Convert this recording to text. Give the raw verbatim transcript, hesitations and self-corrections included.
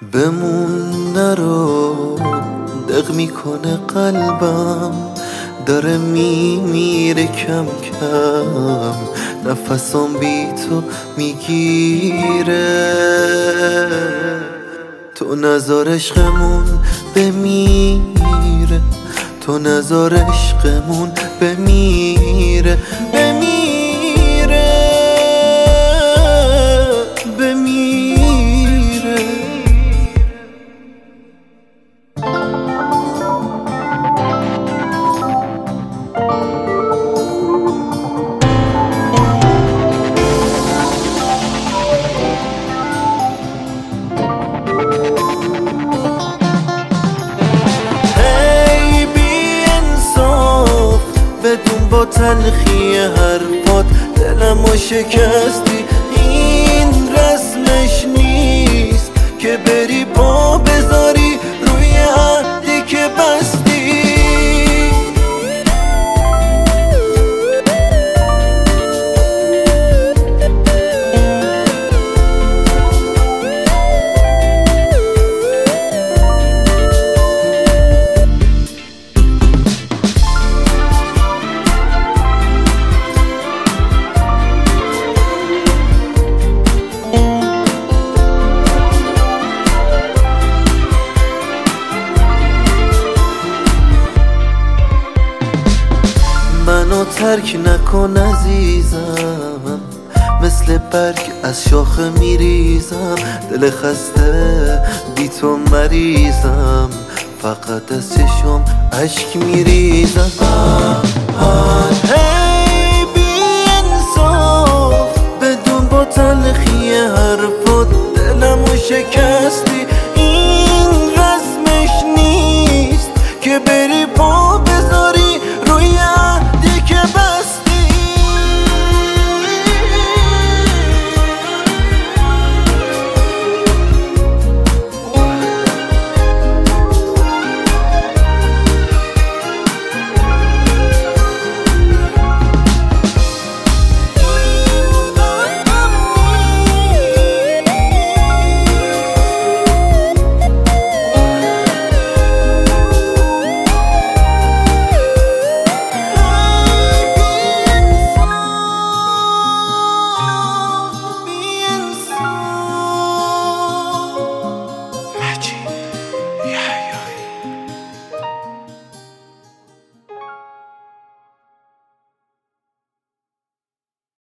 بمون نرو، دق میکنه قلبم، داره میمیره کم کم، نفسم بی تو میگیره. تو نذار عشقمون بمیره، تو نذار عشقمون بمیره بمیره بمیره. هی بی انصاف بدون با تلخی حرفات دلمو شکستی، این رسمش نیست که بری پا بذاری روی عهدی که بستی. منو ترک نکن عزیزم، مثل برگ از شاخه میریزم، دل خسته بی تو مریضم، فقط از چشم اشک میریزم.